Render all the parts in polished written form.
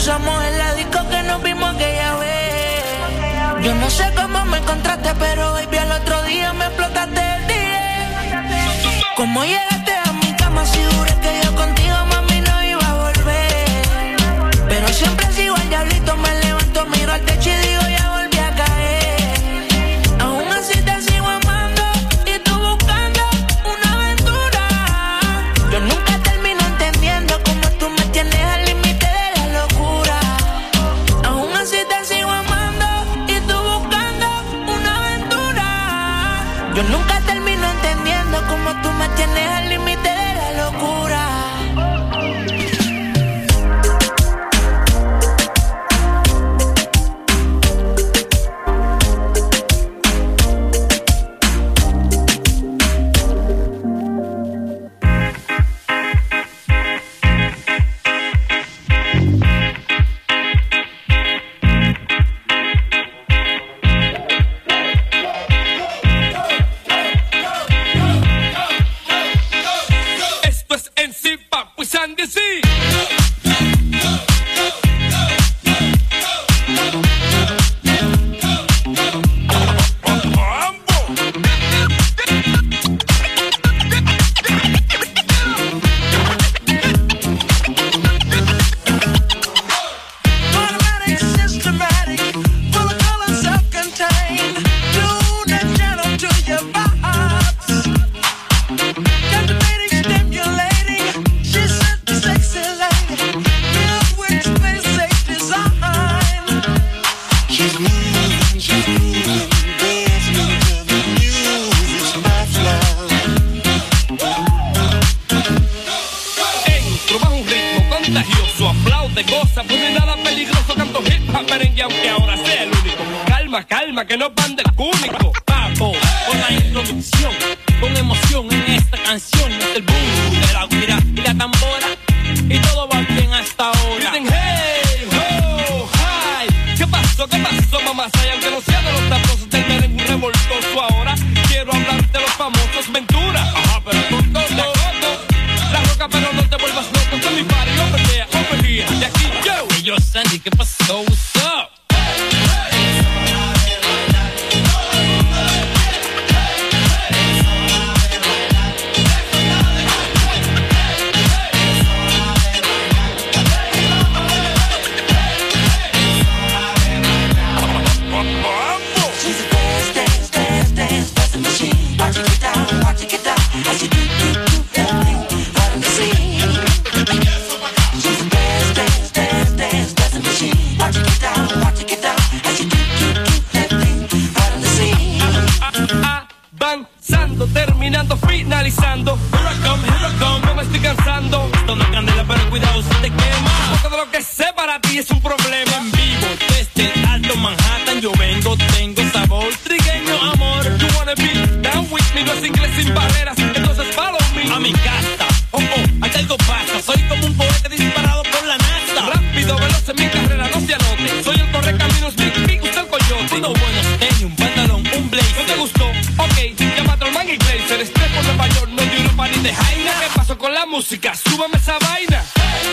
cruzamos en la disco que nos vimos aquella vez. Yo no sé cómo me encontraste, pero baby, al otro día me explotaste el día. ¿Cómo llegaste a mi cama si juré que yo contigo, mami, no iba a volver? Pero siempre sigo al diablito, me levanto, miro al techo y digo, ya volví a caer. Aún así te sigo amando y tú buscando una aventura. Yo nunca termino entendiendo cómo tú me tienes al límite de la locura. Aún así te sigo amando y tú buscando una aventura. Yo nunca termino entendiendo cómo tú me tienes al límite de la locura. Que no van del cúnico, papo, con la introducción, con emoción en esta canción, es el boom de la guira y la tambora, y todo va bien hasta ahora. Dicen hey, ho, hi, ¿qué pasó, mamá? Aunque no sea de los taposos del merengue revoltoso, ahora quiero hablar de los famosos Ventura. Ajá, pero con todo, la roca, pero no te vuelvas loco, con mi party, over here, de aquí yo. Y yo, Sandy, ¿qué pasó? What's up? Terminando, finalizando. Here I come, no me estoy cansando. Esto no es candela, pero cuidado, se te quema. Porque de lo que sé para ti es un problema. En vivo, desde el Alto Manhattan, yo vengo, tengo sabor trigueño, amor. You wanna be down with me, no es inglés sin barreras, entonces follow me. A mi casa, aquí algo pasa. Soy como un cohete disparado por la NASA. Rápido, veloz en mi carrera, no se anote. Soy el correcaminos, big, usted el coyote. Unos buenos tenis, un pantalón, un blazer. ¿No te gustó? Ok, llámate al man y Glazer. Estoy por Nueva York, no de Europa ni de Jaina. ¿Qué pasó con la música? Súbame esa vaina.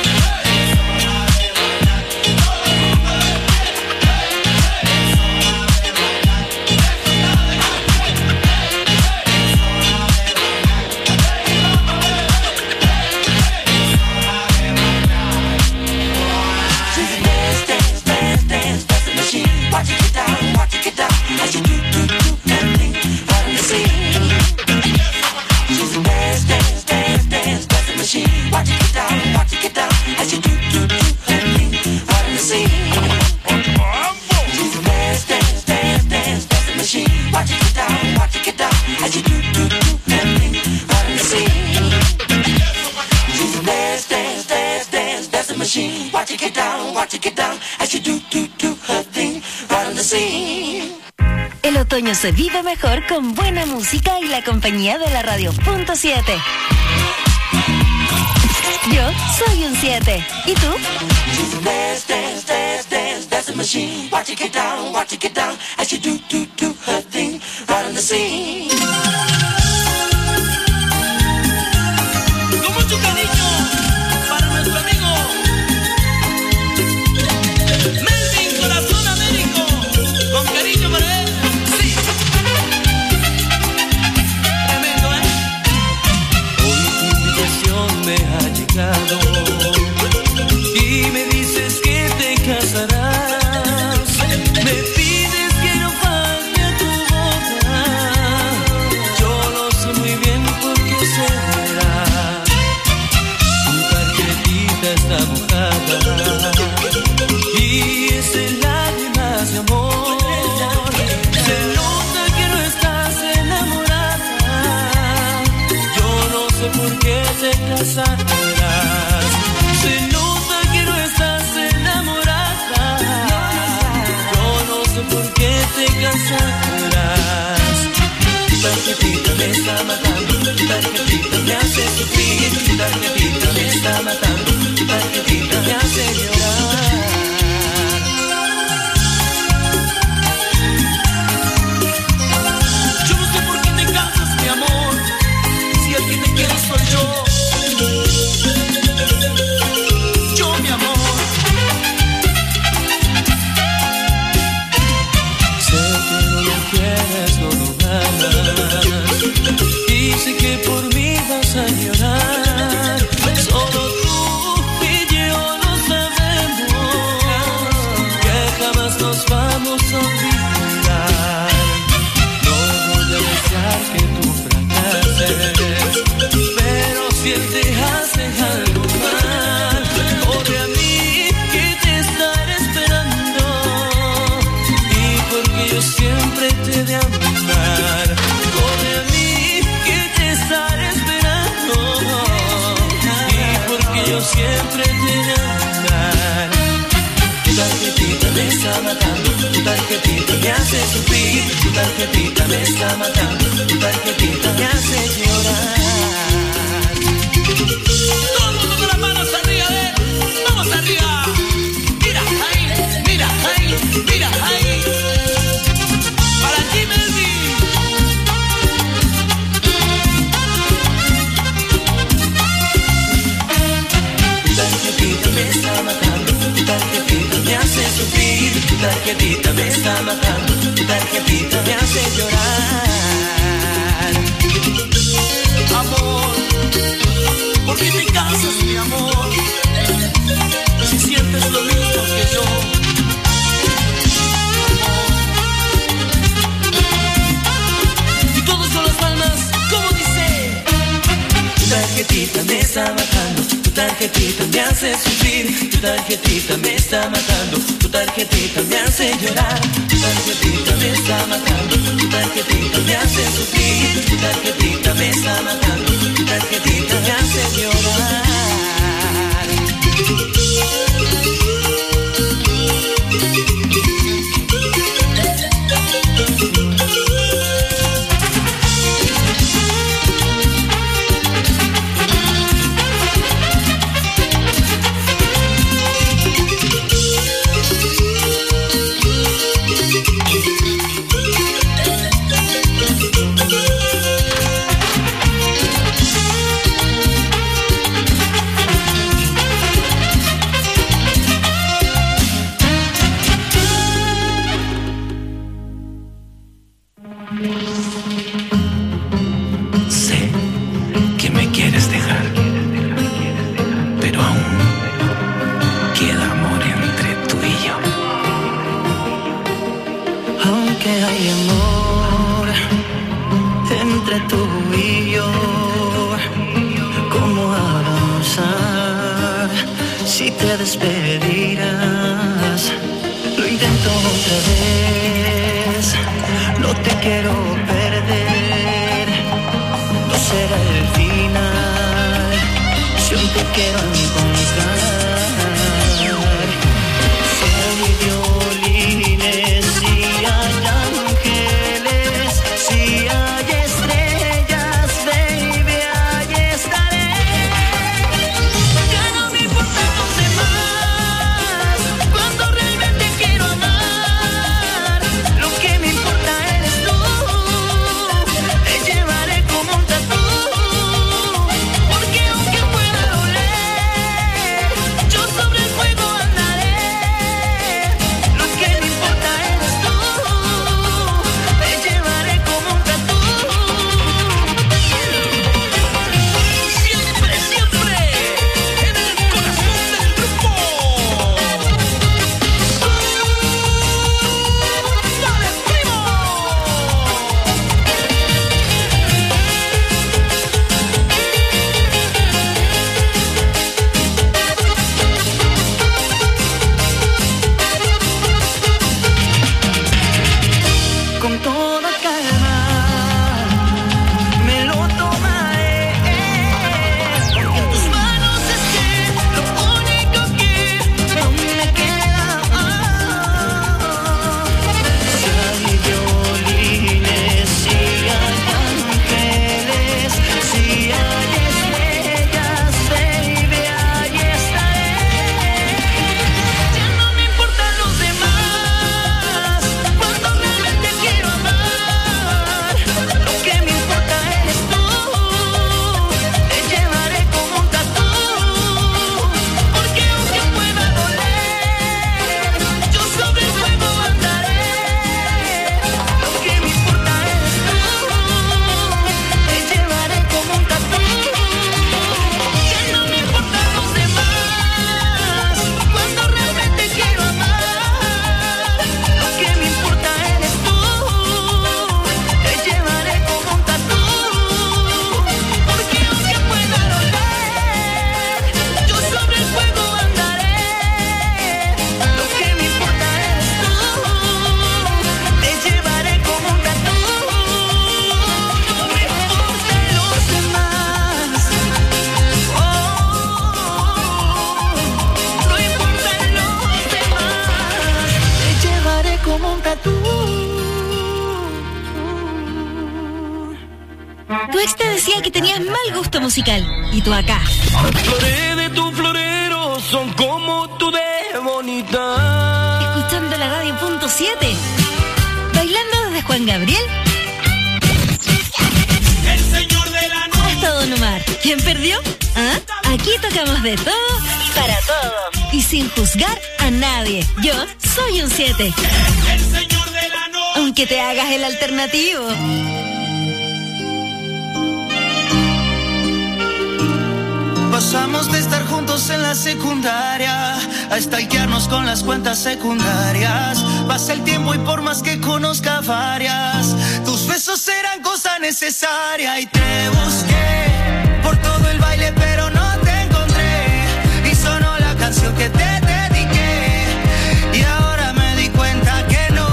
El otoño se vive mejor con buena música y la compañía de la radio Punto 7. Yo soy un 7. ¿Y tú? Con mucho cariño para nuestro amigo alfombra está mojada y ese lágrimas de amor. Se nota que no estás enamorada. Yo no sé por qué te casarás. Se nota que no estás enamorada. Yo no sé por qué te casarás. Tu tarjetita me está matando, tu tarjetita me hace sufrir, tu tarjetita me está matando, tu tarjetita me hace llorar. Yo no sé por qué te cansas, mi amor, si el que te quiere soy yo. Yo, mi amor. Sé que no lo quieres, no lo amas, y sé que por mí vas a llorar. Solo tú y yo lo sabemos, que jamás nos vamos a olvidar. No voy a desear que tú fracases, pero si él te hace algo mal, corre a mí que te estaré esperando, y porque yo siempre te he de amar. Corre a mí que te estaré esperando, y porque yo siempre te he de amar. Tu tarjetita me está matando, tu tarjetita me hace sufrir, tu tarjetita me está matando, tu tarjetita me hace llorar. Todo el mundo con las manos arriba, vamos arriba. Mira ahí, mira ahí, mira ahí. Para ti, Melvin. Tu tarjetita me está matando, tu tarjetita me hace sufrir, tu tarjetita me está matando, tu tarjetita me hace llorar. Amor, ¿por qué te cansas, mi amor? Si sientes lo mismo que yo. Y todos con las palmas, ¿cómo dice? Tu tarjetita me está matando, tu tarjetita me hace sufrir, tu tarjetita me está matando, tu tarjetita me hace llorar, tu tarjetita me está matando, tu tarjetita me hace sufrir, tu tarjetita me está matando, tu tarjetita me hace llorar. Despedirás, lo intento otra vez, no te quiero perder, no será el final, si aún te quiero encontrar. Si hay violines, si hay ángeles, si hay estrellas, baby, ahí estaré. Ya no me importa los demás, cuando realmente quiero amar. Lo que me importa eres tú, te llevaré como un tatú, porque aunque pueda doler, decía que tenías mal gusto musical. Y tú acá. Las flores de tu florero son como tú de bonita. Escuchando la radio.7. Bailando desde Juan Gabriel hasta Don Omar. ¿Quién perdió? ¿Ah? Aquí tocamos de todo para todo y sin juzgar a nadie. Yo soy un 7. Aunque te hagas el alternativo. Pasamos de estar juntos en la secundaria a stalkearnos con las cuentas secundarias. Pasa el tiempo y por más que conozca varias, tus besos eran cosa necesaria. Y te busqué por todo el baile pero no te encontré. Y sonó la canción que te dediqué. Y ahora me di cuenta que no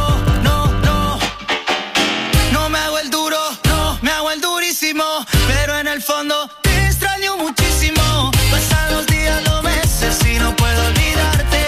me hago el duro, no me hago el durísimo. Pero en el fondo te extraño muchísimo. Pasan los días, los meses y no puedo olvidarte.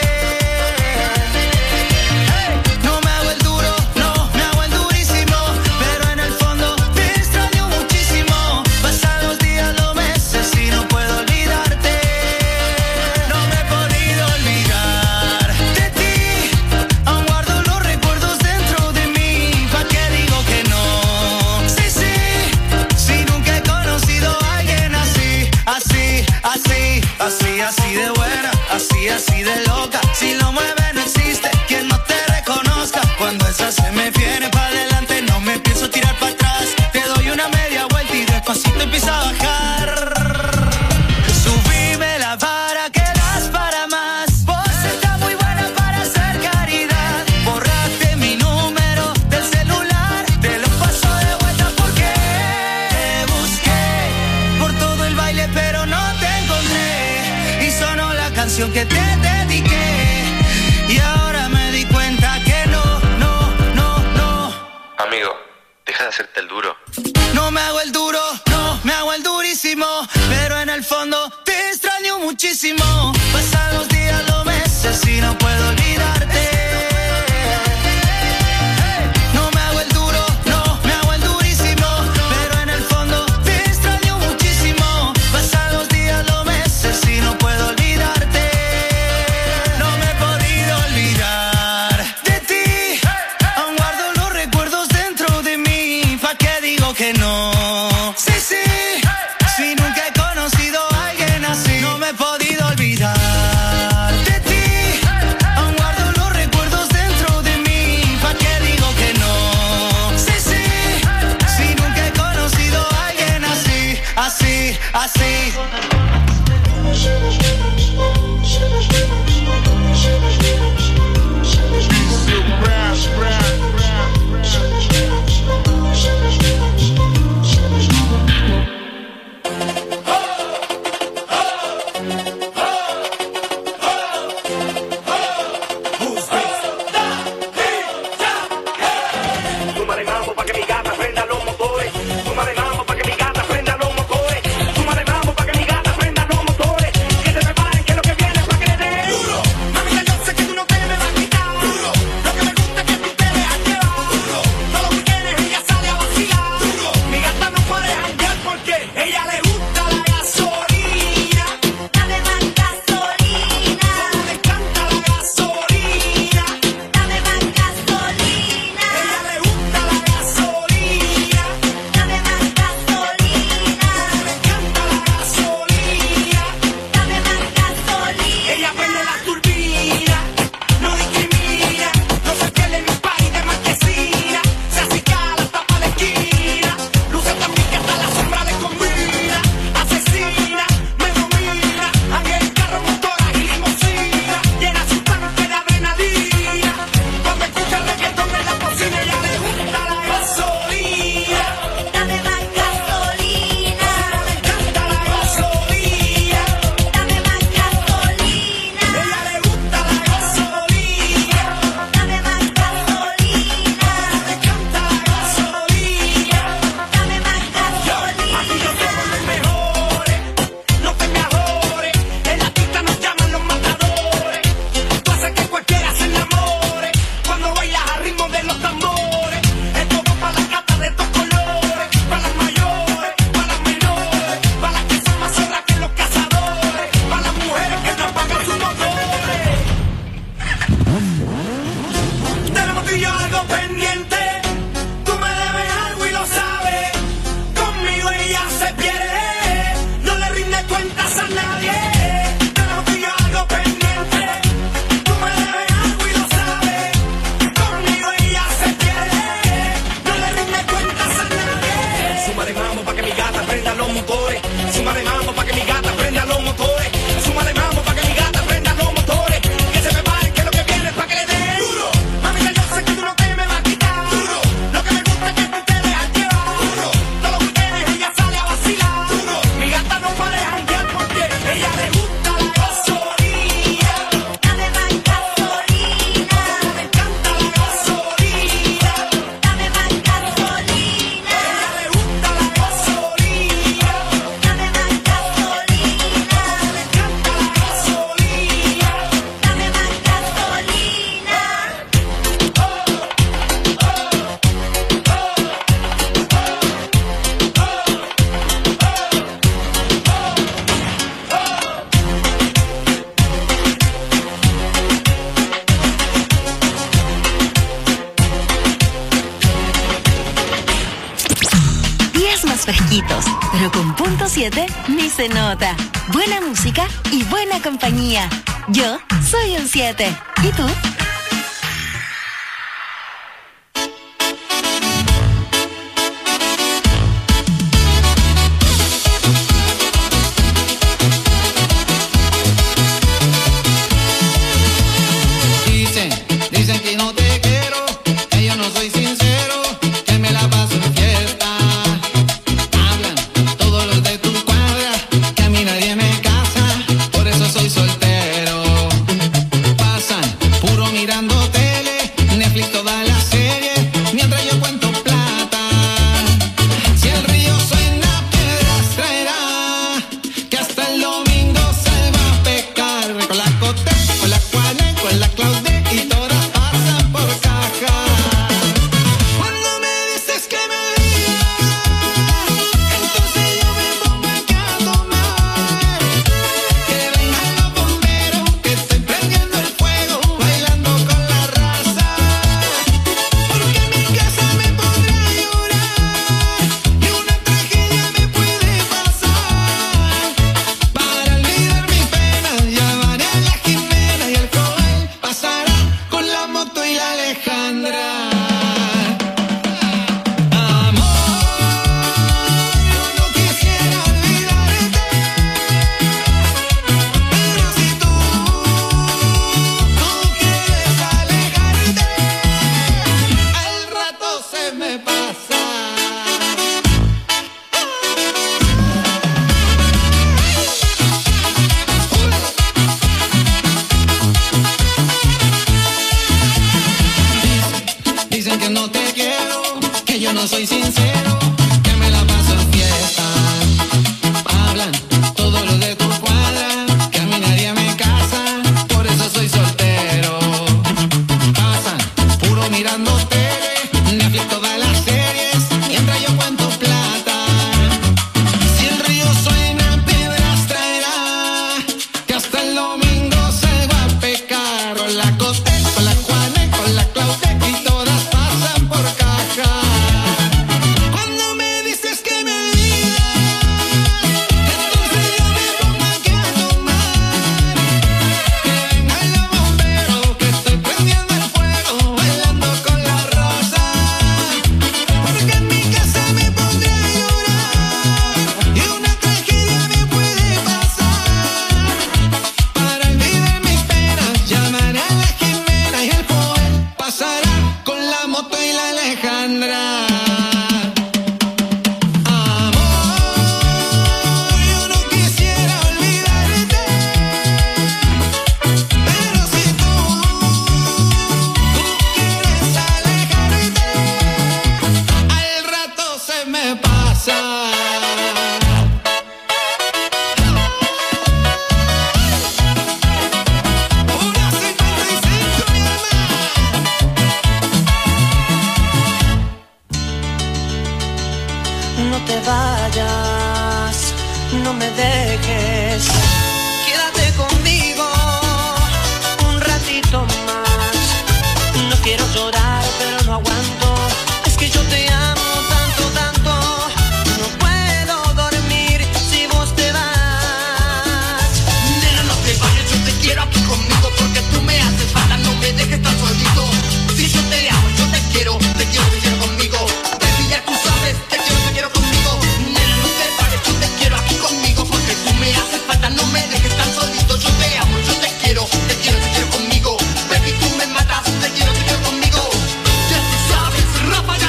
No me hago el duro, no me hago el durísimo. Pero en el fondo te extraño muchísimo. Pasan los días, los meses y no puedo olvidarte. No me he podido olvidar de ti. Aún guardo los recuerdos dentro de mí. ¿Pa' qué digo que no? Sí, si nunca he conocido a alguien así, así de buena, así de loca. Si lo mueve no existe quien no te reconozca. Cuando esa se me viene pa' adelante no me pienso tirar pa' atrás. Te doy una media vuelta y despacito empieza a bajar. Subime la vara que das para más. Vos estás muy buena para hacer caridad. Borraste mi número del celular, te lo paso de vuelta porque te busqué por todo el baile pero no te encontré. Y sonó la canción que te dediqué. Y ahora me di cuenta que no. Amigo, deja de hacerte el duro. No me hago el duro, no me hago el durísimo. Pero en el fondo te extraño muchísimo. Pasan los días, los meses y no puedo olvidarte. No me hago el duro, no me hago el durísimo. Pero en el fondo te extraño muchísimo. Pasan los días, los meses y no puedo olvidarte. No me he podido olvidar de ti. Aún guardo los recuerdos dentro de mí. ¿Pa' qué digo que no? Sí, si nunca he conocido a alguien así. No me he podido olvidar de ti. Aún favoritos, pero con punto 7 ni se nota. Buena música y buena compañía. Yo soy un 7. ¿Y tú? Dicen que no te quiero, que yo no soy sincero, que me la paso en fiesta. Hablan todos los de tu cuadra, que a mí nadie me casa, por eso soy soltero. Pasan puro mirando tele, Netflix toda la serie, mientras yo cuento plata. Si el río suena, piedras traerá, que hasta el domingo se va a pecar. Con la Cote, con la Juane, con la Claudia y todas pasan por caja. Cuando me dices que me digas, entonces yo me pongo aquí a tomar. Que vengan los bomberos, que estoy prendiendo el fuego, bailando con la raza. Porque en mi casa me pondré a llorar y una tragedia me puede pasar. Para olvidar mis penas llamaré a la Jimena y el Joel pasará con la moto y la Alejandra. Amor, yo no quisiera olvidarte, pero si tú quieres alejarte, al rato se me pasa. Dicen que no te quiero, que yo no soy sincero, que me la paso en fiesta. Hablan todos los de tu cuadra, que a mí nadie me casa, por eso soy soltero. Pasan puro mirando tele, Netflix todas las series, mientras yo cuento plata. Si el río suena, piedras traerá, que hasta el domingo se va a pecar. Con la Cote, con la Juane, con la Claudia y todas pasan por caja. Cuando me dices que me digas, entonces yo me pongo aquí a tomar. Que vengan los bomberos, que estoy prendiendo el fuego, bailando con la raza. Porque en mi casa me pondré a llorar y una tragedia me puede pasar. Para olvidar mis penas llamaré a la Jimena y el Joel pasará con la moto y la Alejandra. Amor, yo no quisiera olvidarte, pero si tú quieres alejarte, al rato se me pasa. Una 55, mi No te vayas, no me dejes. Quédate conmigo un ratito más. No quiero llorar, pero no aguanto. Es que yo te amo tanto, tanto. No puedo dormir si vos te vas. Nena, no te vayas, yo te quiero aquí conmigo, porque tú me haces falta, no me dejes tan solito. Si yo te amo, yo te quiero conmigo. Baby, ya tú sabes, te quiero conmigo. Nena, no te vayas, yo te quiero aquí conmigo, porque tú me haces falta, no me dejes tan solito. Yo te amo, yo te quiero conmigo. Baby, tú me matas, te quiero conmigo. Ya tú sabes, ráfaga.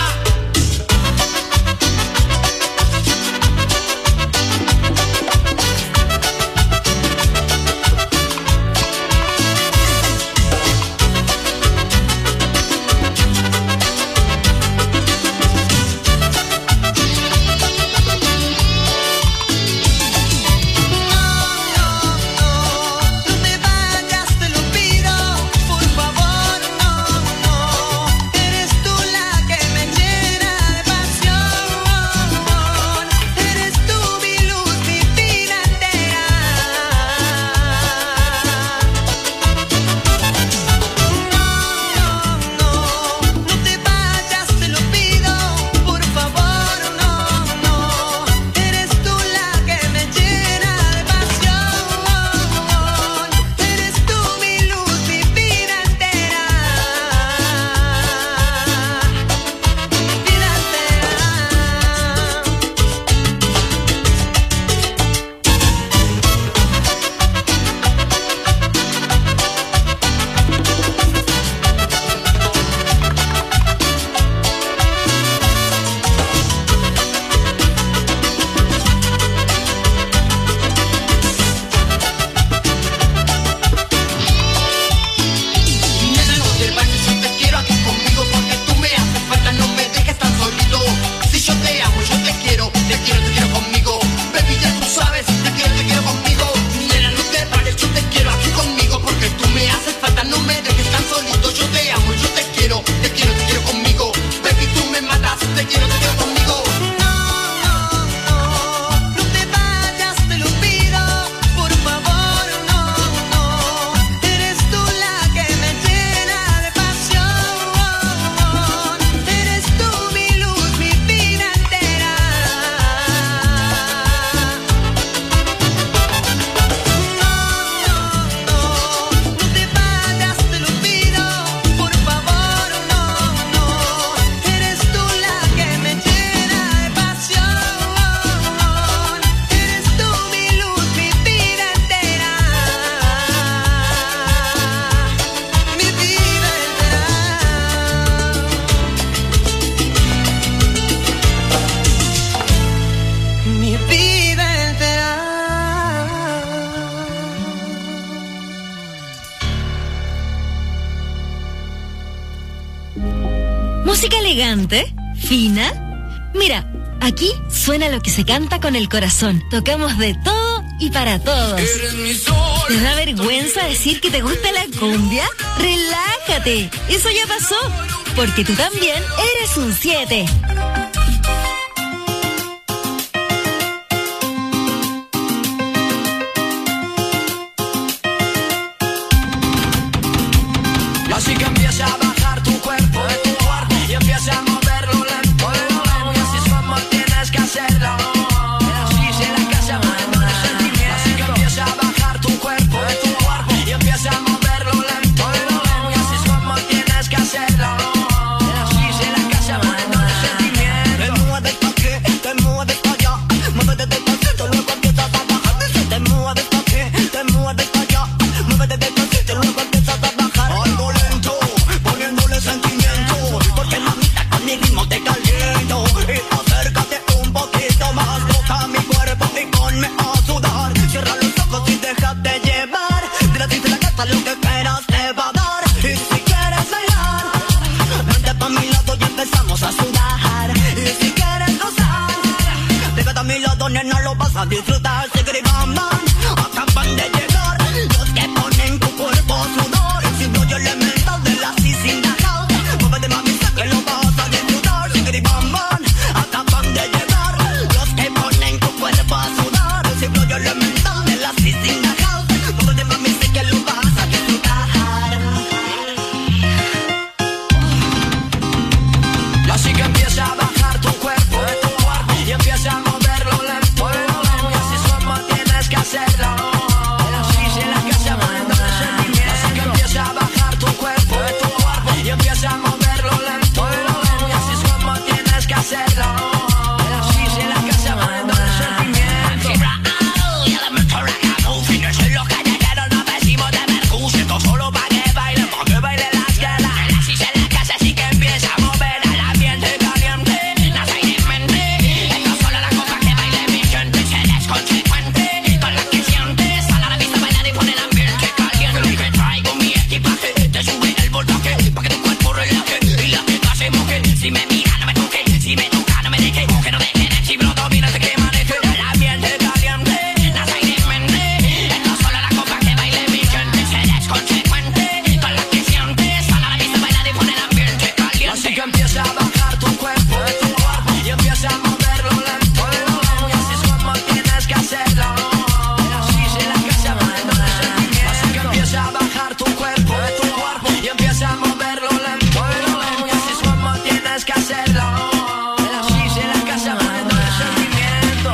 Música elegante, fina. Mira, aquí suena lo que se canta con el corazón. Tocamos de todo y para todos. ¿Te da vergüenza decir que te gusta la cumbia? Relájate, eso ya pasó, porque tú también eres un 7. Así que empieza a bajar tu cuerpo de tu cuarto y empieza a moverlo lento, y así es como tienes que hacerlo. Así se la casa mueve el sentimiento. Así que empieza a bajar tu cuerpo de tu cuarto y empieza a moverlo lento, y así es como tienes que hacerlo. Así se la casa mueve el sentimiento. Te mueves pa' aquí, te mueves pa' allá, muévete despacito, luego empiezas a bajar. Te mueves pa' aquí, te mueves pa' allá, muévete despacito, luego empiezas a bajar. Algo lento, poniéndole sentimiento, porque mamita con mi ritmo te caliento. Y acércate un poquito más, toca mi cuerpo y ponme a sudar. Cierra los ojos y déjate llevar, de la triste la casa lo que esperas te va a dar. Y si quieres bailar, vente pa' mi lado y empezamos a sudar. Y si quieres gozar, pégate a mi lado, nena, lo vas a disfrutar. Sigri bam bam, acaban de llegar los que ponen tu cuerpo a sudar. Sin rollo elemental de la sin house, muévete mami, sé que lo vas a disfrutar. Sigri bam bam, acaban de llegar los que ponen tu cuerpo a sudar. Sin rollo elemental de la sin house, muévete mami, sé que lo vas a disfrutar. Así que empieza a bajar tu cuerpo de tu cuarto y empieza a moverlo lento, y así es como tienes que hacerlo. Así se la casa mueve el sentimiento. Así que empieza a bajar tu cuerpo de tu cuarto y empieza a moverlo lento, y así es como tienes que hacerlo. Así se la casa mueve el sentimiento. Y elemento reggaetón, fines en los callejeros nos vestimos de mercurio. Esto solo pa' que baile las galas. Así se la casa, así que empieza a mover al ambiente caliente. Nada hay en mente, esto solo la copa que baile mi gente. Se desconsecuente, con lo que sientes. Sal a la vista, bailar y pon el ambiente caliente. Que traigo mi equipaje, te sube el voltaje, pa' que tu cuerpo relaje y la teta se moje. Si me mira, no me toque, si me toca, no me deje. Que no deje, si no domina, sé que maneje. El ambiente caliente, nada hay en mente. Esto solo la copa que baile mi gente. Se desconsecuente, con lo que sientes. Sal a la vista, bailar y pon el ambiente caliente. Así que empieza a bajar tu cuerpo de tu cuarto y empieza a moverlo lento, y así es como tienes que hacerlo. Así se la casa mueve el sentimiento. Así que empieza a bajar tu cuerpo de tu cuarto y empieza a moverlo lento, y así es como tienes que hacerlo. Así se la casa mueve el sentimiento.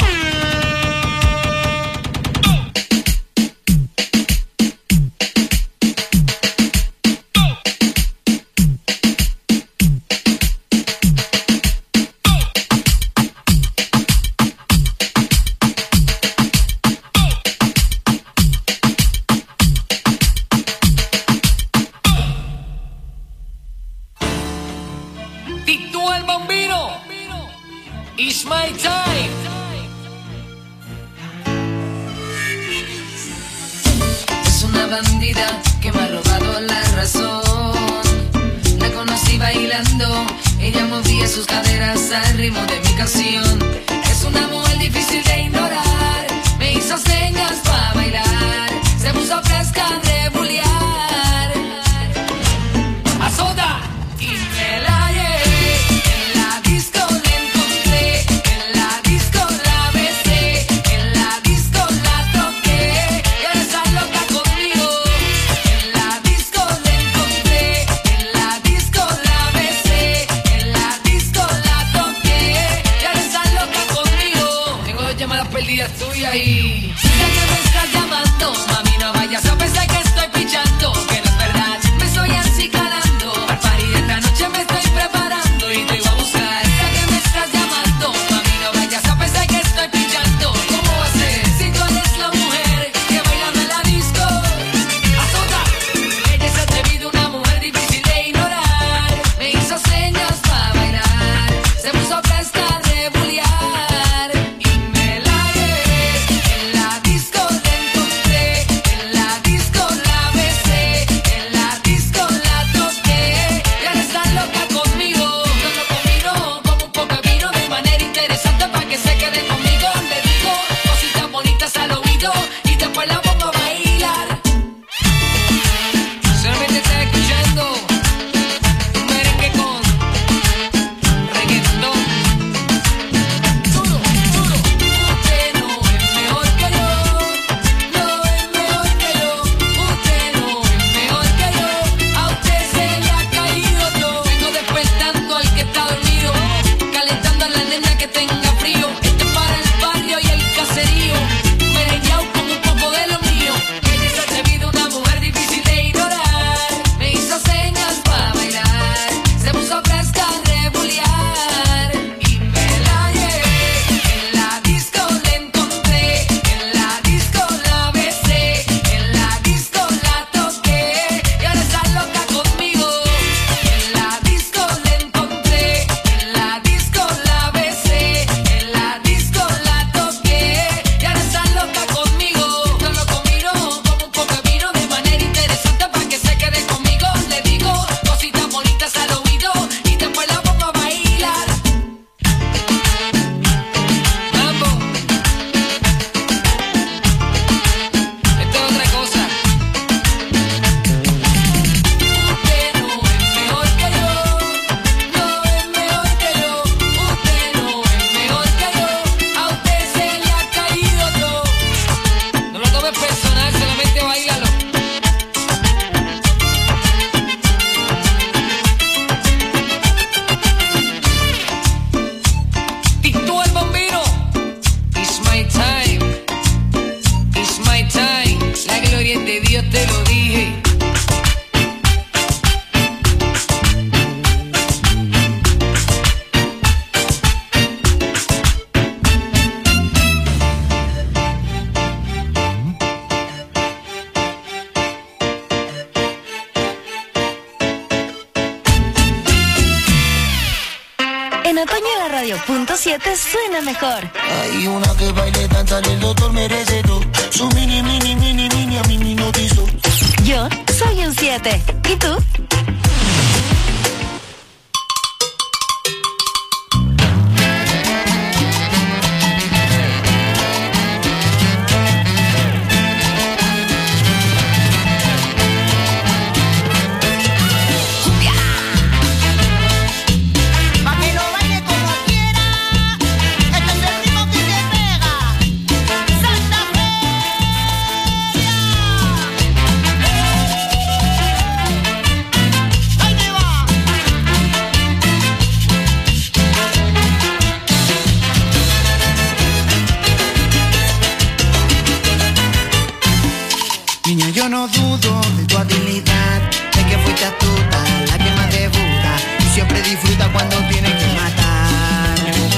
Tito el Bambino, It's My Time. Es una bandida que me ha robado la razón. La conocí bailando, ella movía sus caderas al ritmo de mi canción. Es una mujer difícil de ignorar, me hizo señas para bailar, se puso fresca de bullear. A soda y me la llevé, en la disco la encontré, en la disco la besé, en la disco la toqué, quiere estar loca conmigo. En la disco la encontré, en la disco la besé, en la disco la toqué, quiere estar loca conmigo. Tengo 2 llamadas perdidas tuyas y... otoño la radio.7 suena mejor. Hay una que baile danza, el doctor merece todo. Su mini, a mí me notizó. Yo soy un 7. ¿Y tú? Yo no dudo de tu habilidad, de que fuiste astuta, la que más debuta y siempre disfruta cuando tiene que matar.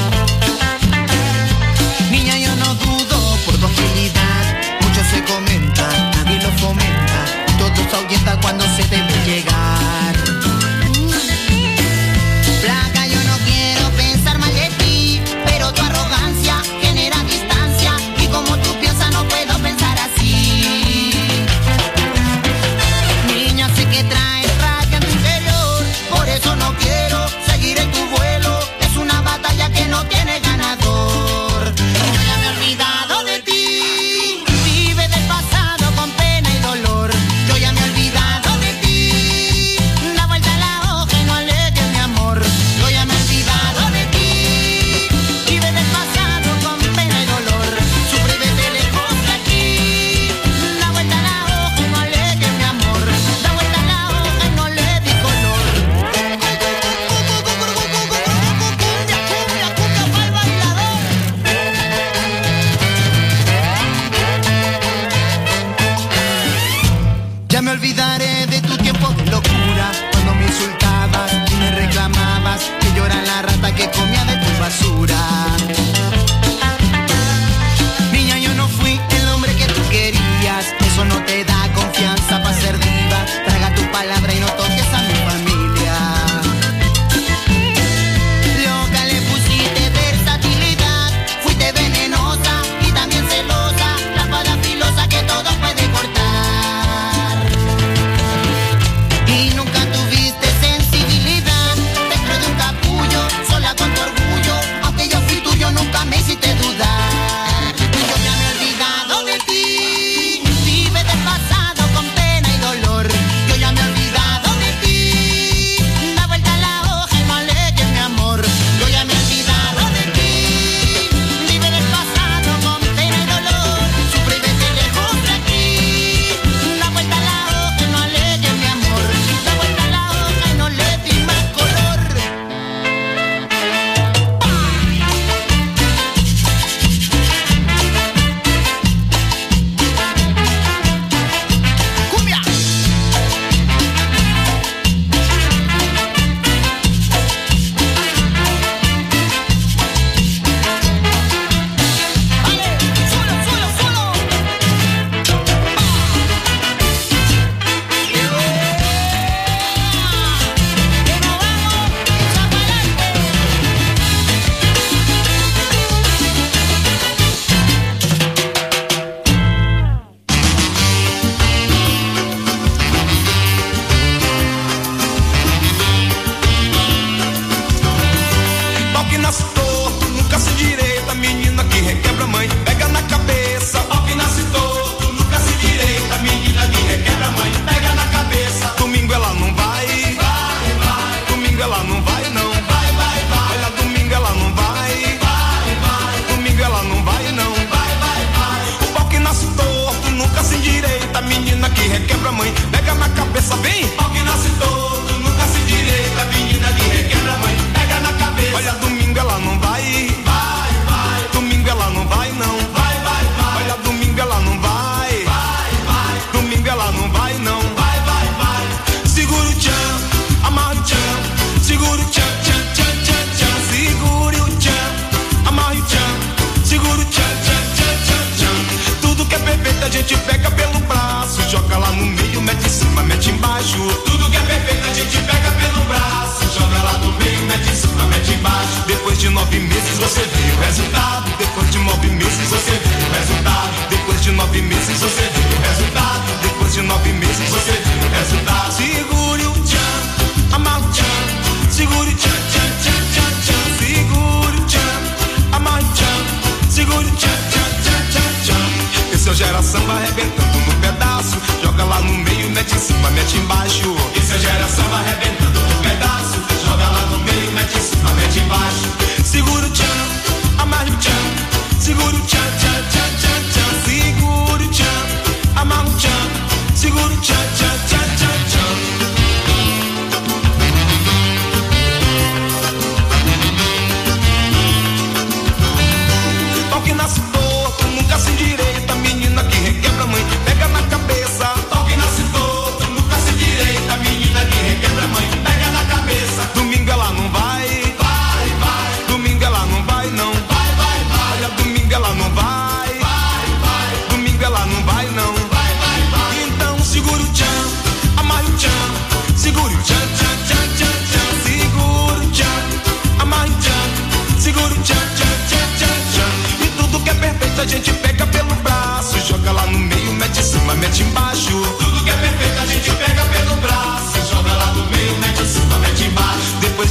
Niña, yo no dudo por tu agilidad, mucho se comenta, nadie lo fomenta, todo se ahuyenta cuando se te ve llegar. Flaca, yo no quiero pensar mal de ti, pero tu arrogancia genera distancia y como tú piensas no puedo pensar así. Sé que traes rabia en tu interior, por eso no quiero seguir en tu vuelo. Es una batalla que no tiene ganador. Yo ya me he olvidado de ti, vive del pasado con pena y dolor. Yo ya me he olvidado de ti, da vuelta la hoja y no alegues mi amor. Yo ya me he olvidado de ti, vive del pasado con pena y dolor. Sufre desde lejos de aquí, da vuelta la hoja y no alegues mi amor. Ya me olvidaré de tu tiempo de locura, cuando me insultabas y me reclamabas que yo era la rata que comía de tu basura. Niña, yo no fui el hombre que tú querías, eso no te da confianza para ser diva. Traga tu palabra y no toques a mi familia. Loca, le pusiste versatilidad, fuiste venenosa y también celosa, la espada filosa que todo puede cortar. Y nunca tuviste sensibilidad, dentro de un capullo, sola con tu orgullo, aunque yo fui tuyo nunca me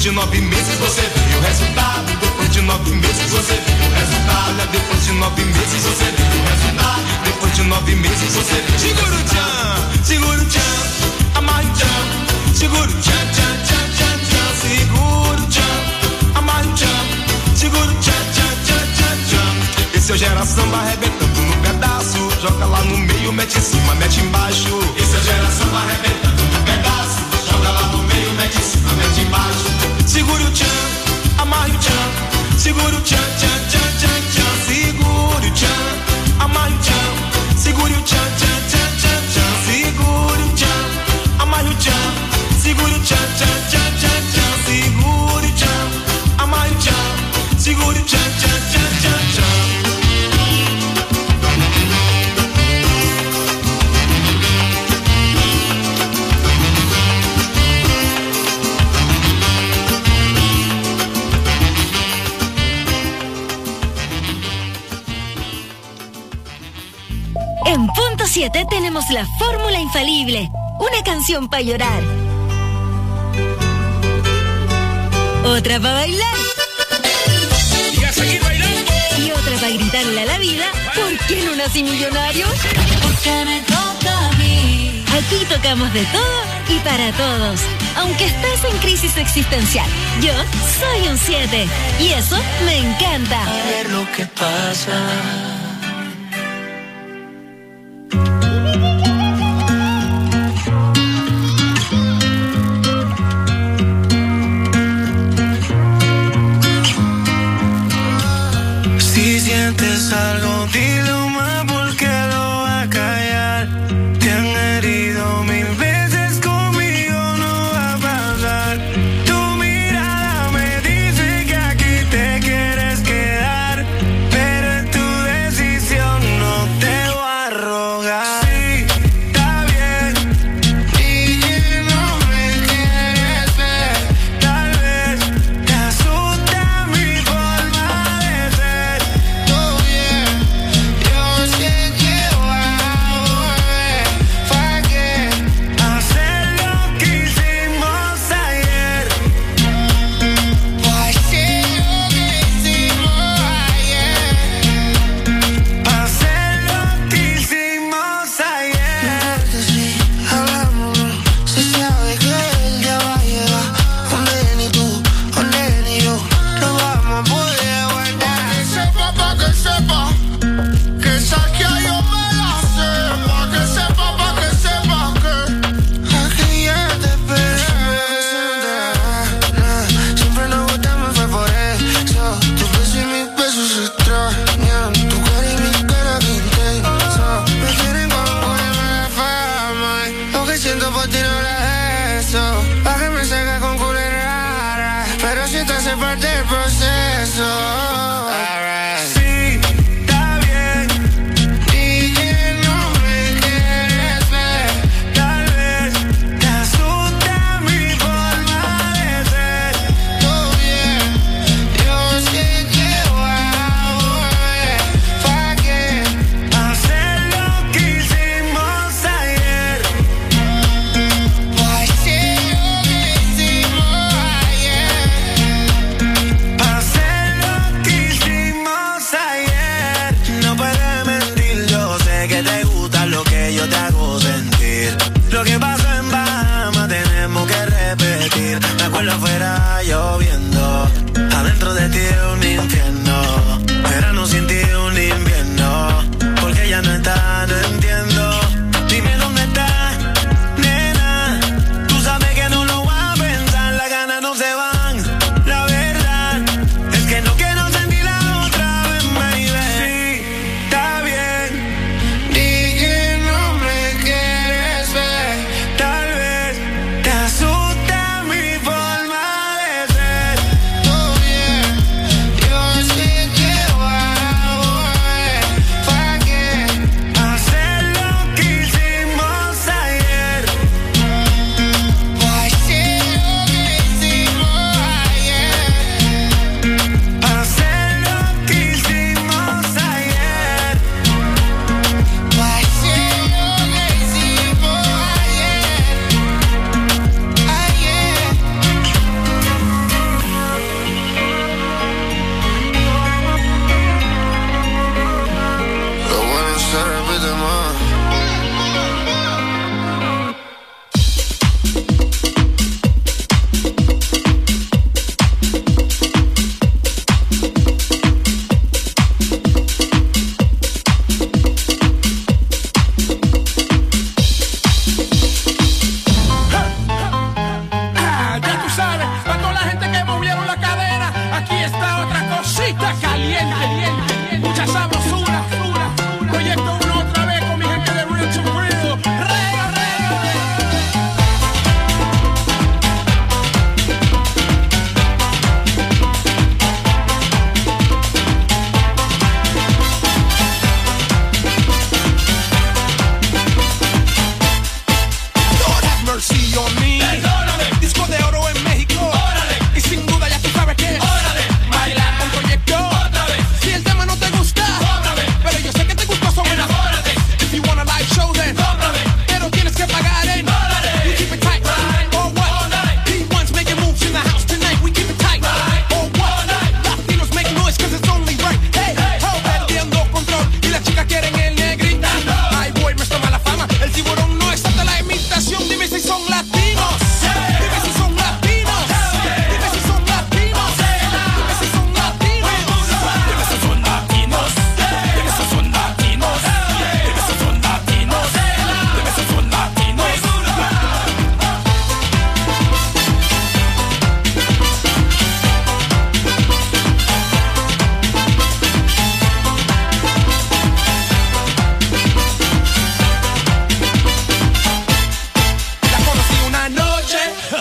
de 9 meses você viu o resultado. Depois de 9 meses você viu o resultado. Depois de 9 meses você viu o resultado. Depois de 9 meses você viu. Segura o tchan, amarre o tchan. Segura o tchan, tchan, tchan, tchan, tchan. Segura o tchan, amarre o tchan. Segura o tchan, tchan, tchan, tchan, tchan. Esse é o Gera Samba arrebentando no pedaço. Joga lá no meio, mete em cima, mete embaixo. Esse é o Gera Samba arrebentando no pedaço. Joga lá no meio, mete em cima, mete embaixo. Segura o tchan, amarre o tchan. Segura o tchan, tchan, tchan, tchan, tchan. Segura o tchan, amarre o tchan. Segura o tchan, tchan, tchan, tchan, tchan. Segura o tchan, amarre o tchan. Segura o tchan, tchan, tchan, tchan, tchan. Segura o tchan, amarre o tchan. Segura o tchan, tchan, tchan, tchan, tchan. En punto 7 tenemos la fórmula infalible. Una canción para llorar. Otra para bailar. Y a seguir bailando. Y otra para gritarle a la vida. ¿Por qué no nací millonario? Porque me toca a mí. Aquí tocamos de todo y para todos. Aunque estés en crisis existencial, yo soy un 7. Y eso me encanta. A ver lo que pasa. Si sientes algo, dilo más porque lo va a callar. Te han herido 1000 veces, conmigo no va a pasar. Tu mirada me dice que aquí te quieres quedar, pero es tu decisión, no te voy a rogar. Sí, está bien, y que no me quieres ver. Tal vez te asusta mi forma de ser. Todo bien, yo sé que voy a volver. ¿Para qué hacer lo que hicimos ayer? ¿Para qué lo que hicimos ayer? Hacer lo que hicimos ayer. Sí, hablamos, se sabe que el día va a llegar. Donde ni tú, donde ni yo no vamos a poder aguantar. Pa' que sepa, que saque yo me la sé. Pa' que sepa que aquí ya te esperé. Siempre nos gustamos, fue por eso. Tu beso y mis besos se extrañan. Tu cara y mi cara que intenso. Me quieren como una fama. Lo que siento por ti no era eso. Pa' que me salga con culera rara, pero siento hacer parte del proceso. Sí, está bien, y que no me quieres ver. Tal vez te asusta mi forma de ser. Todo bien, yo sé que voy a volver. ¿Para qué hacer lo que hicimos ayer? ¿Para qué lo que hicimos ayer? Hacer lo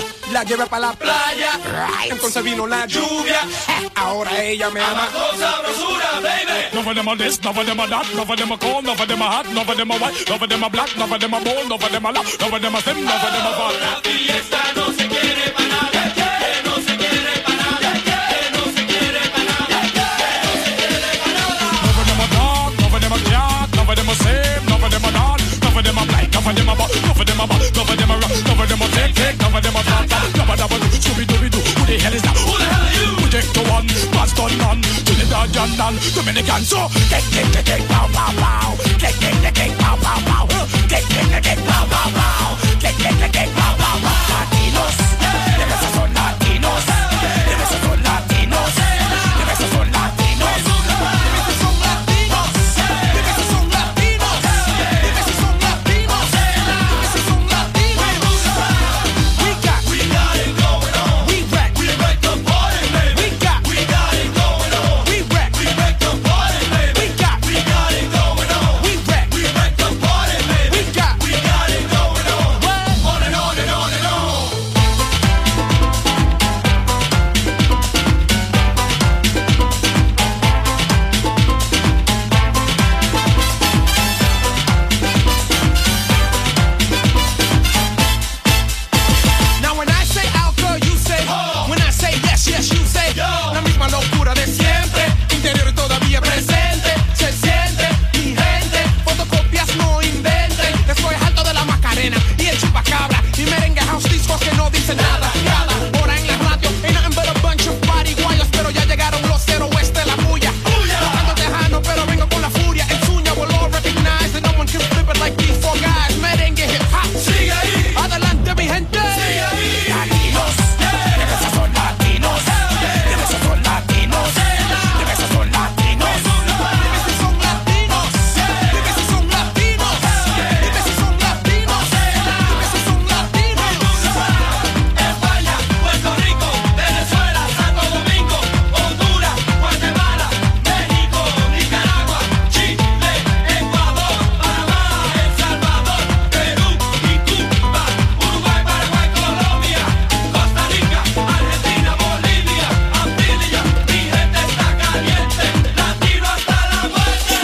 La llevé para la playa, entonces vino la lluvia. Ahora ella me ama con sabrosura, baby. None of them are this, none of them are that, none of them are cold, none of them are hot, none of them are white, none of them are black, none of them are bold, none of them are loud, none of them are thin, none of them are fat. La fiesta no se quiere para nada, que no se quiere para nada, que no se quiere para nada, que no se quiere para nada. None of them are dark, none of them are cat, none of them are same, none of them are not, none of them are blind, none of them are bad, none of them are bad, none of them are rock, none of them are take, none of them are fat, none of them are Scooby-Dooby-Doo. Who the hell is that? Who the hell are you? We take the one, pass on none, Trinidad and Dominican, so get, pow, pow, pow, get, pow, pow, pow, get, pow, pow, pow, get, pow, pow, pow. Latinos, de besos son latinos, de besos son latinos, de besos son latinos, de besos son latinos, de besos son latinos, de besos son latinos, de besos son latinos. We got it going on. We wreck the party, baby. We got it going on. We wreck the party, baby. We got it going on. We wreck the party, baby. We got it going on. What? On and on and on and on. Now when I say out, girl, you say when I say yes, yes, you say la misma locura de siempre, interior todavía presente, se siente, mi gente, fotocopias no inventen, estoy alto de la Macarena y el chupacabra, y merengue house discos que no dicen nada, cada hora en la radio, ain't nothing but a bunch of pariguayos, pero ya llegaron los cero oeste, la bulla, tocando tejano, pero vengo con la furia, el sueño will all recognize that no one can flip it like these four guys, merengue hip hop, sigue ahí, adelante mi gente, sigue ahí. Latinos, de besos son latinos, de besos son latinos, de besos son latinos, de besos son latinos, de besos son latinos, de besos son latinos, de besos son latinos. España, Puerto Rico, Venezuela, Santo Domingo, Honduras, Guatemala, México, Nicaragua, Chile, Ecuador, Panamá, El Salvador, Perú y Cuba, Uruguay, Paraguay, Colombia, Costa Rica, Argentina, Bolivia, Antillas, mi gente está caliente, latino hasta la muerte.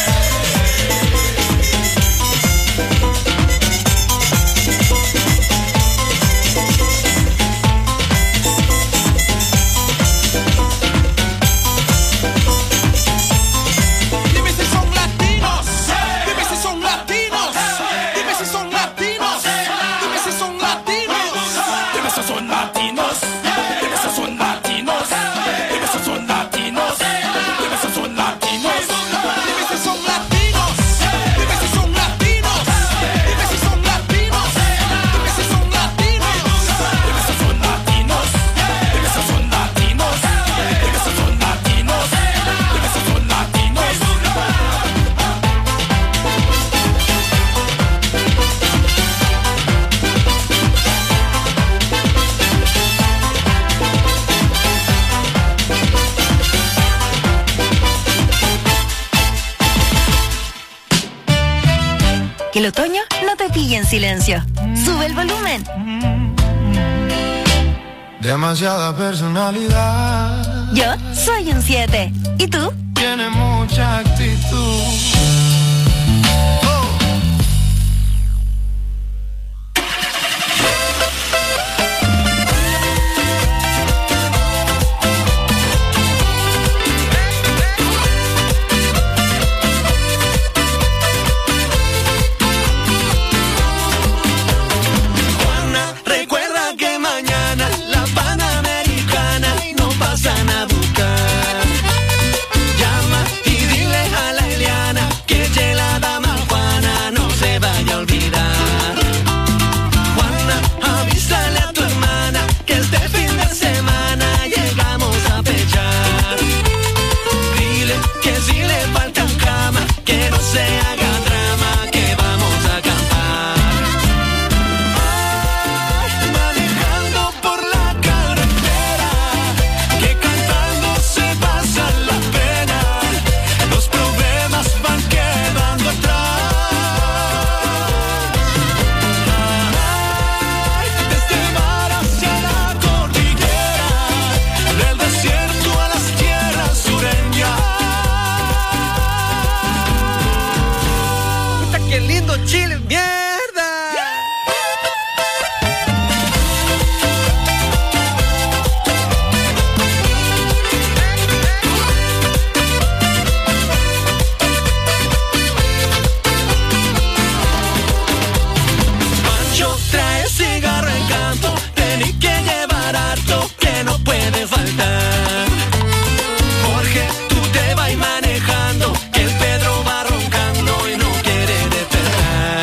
Dime si son latinos, dime si son latinos, dime si son latinos, dime si son latinos, dime si son latinos, dime si son latinos, dime si son latinos, dime si son latinos, dime si son latinos, dime si son latinos, dime si son latinos, dime si son latinos, dime si son latinos, dime si son latinos, dime si son latinos, dime si son latinos. Que el otoño no te pille en silencio. Sube el volumen. Demasiada personalidad. Yo soy un 7. ¿Y tú? Tiene mucha actitud. Juana, recuerda que mañana la Panamericana nos pasan a buscar. Llama y dile a la Eliana que Tienes que llevar harto que no puede faltar. Jorge, tú te vas manejando, que el Pedro va roncando y no quiere despertar.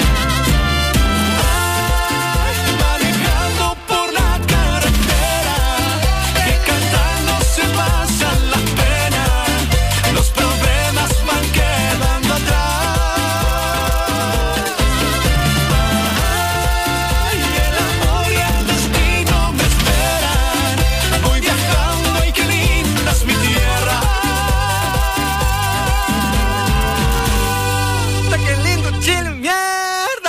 Ay, manejando por la carretera, que cantando se pasan las penas, los problemas van quedando atrás. Ay, el amor y el destino me esperan. Voy viajando y qué linda es mi tierra. ¡Qué lindo Chile, mierda!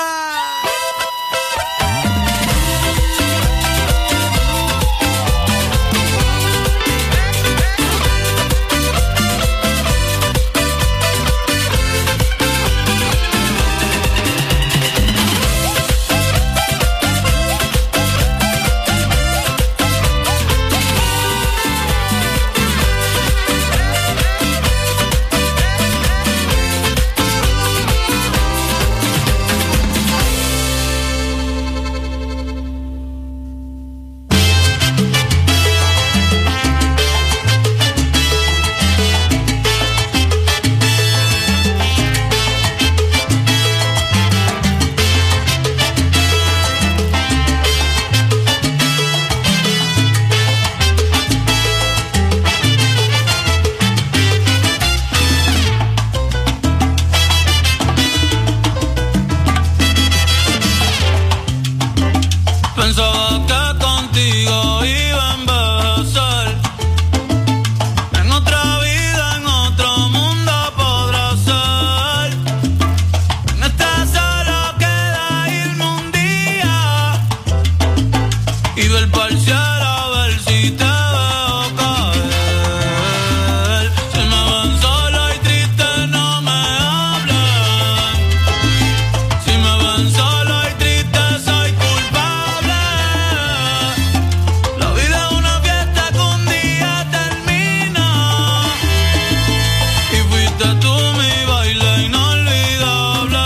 Pensaba que contigo iba a envejecer. En otra vida, en otro mundo podrá ser. En esta solo queda irme un día y ver pa'l cielo a ver si te veo caer. Si me ven sola y triste no me hablen. Si me ven sola y triste soy culpable. La vida es una fiesta que un día termina. Y fuiste tú mi baile inolvidable.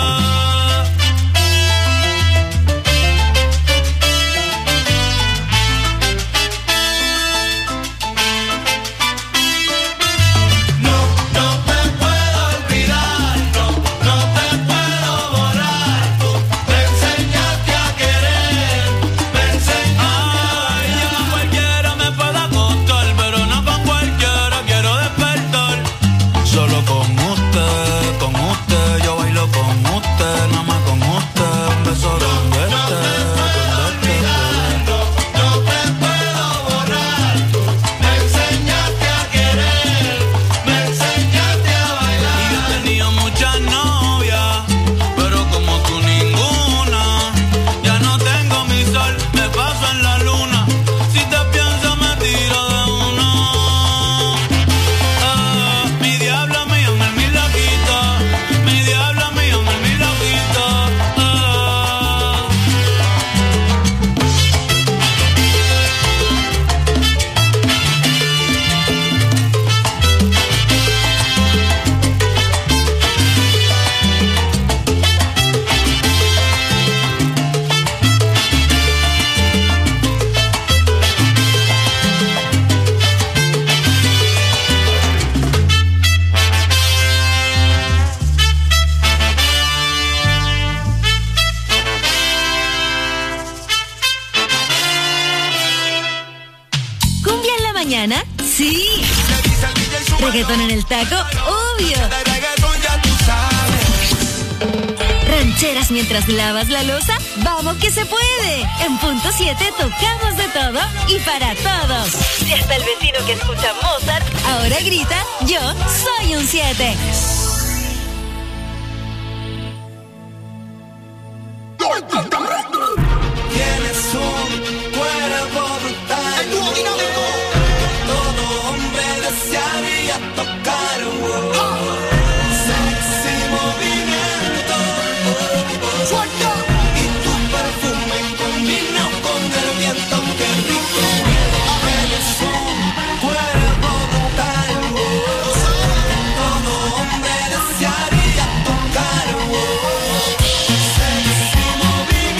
No, no te puedo olvidar, no, no te puedo borrar. Tú me enseñaste a querer, me enseñaste Ay, yo con cualquiera me puedo acostar, pero no con cualquiera quiero despertar. Solo con usted, yo bailo con usted, nada más con usted, un beso donde esté, no te puedo borrar. Tú me enseñaste a querer, me enseñaste a bailar. Y yo he tenido muchas novias, pero como tú ninguna. Ya no tengo mi sol, me paso en la luna. Si te pienso me tiro de uno. Mi diablo mío, mi loquito. Mi diablo mío, mi loquito. ¿Cumbia en la mañana? Sí. ¿Reggaetón en el taco? Obvio. ¿Rancheras mientras lavas la loza? ¡Vamos que se puede! En punto 7 tocamos de todo y para todos. Y hasta el vecino que escucha Mozart ahora grita, yo soy un 7. Tienes un cuerpo brutal. Todo hombre desearía tocar. Sexy movimiento. Y tu perfume combina con el viento. Qué rico. Tienes un cuerpo brutal. Todo hombre desearía tocar. Sexy movimiento.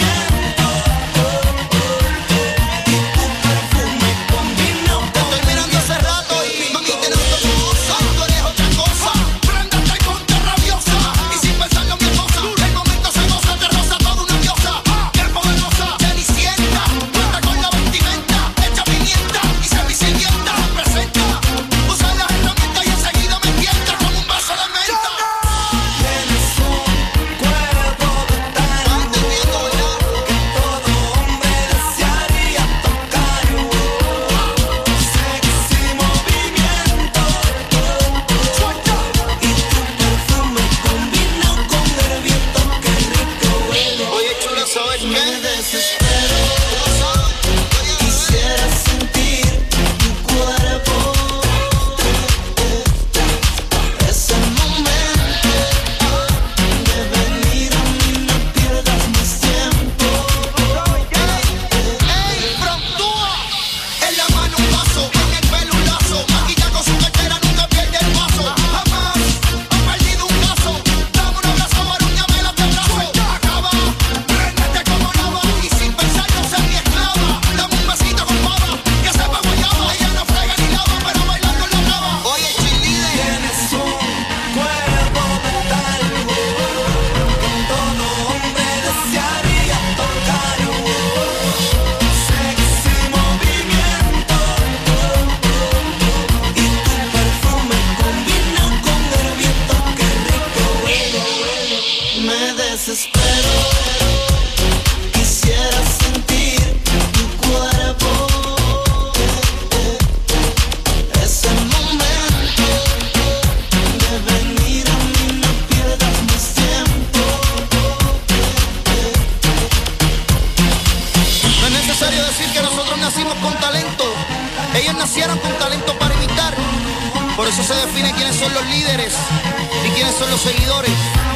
serio decir que nosotros nacimos con talento. Ellos nacieron con talento para imitar. Por eso se define quiénes son los líderes y quiénes son los seguidores.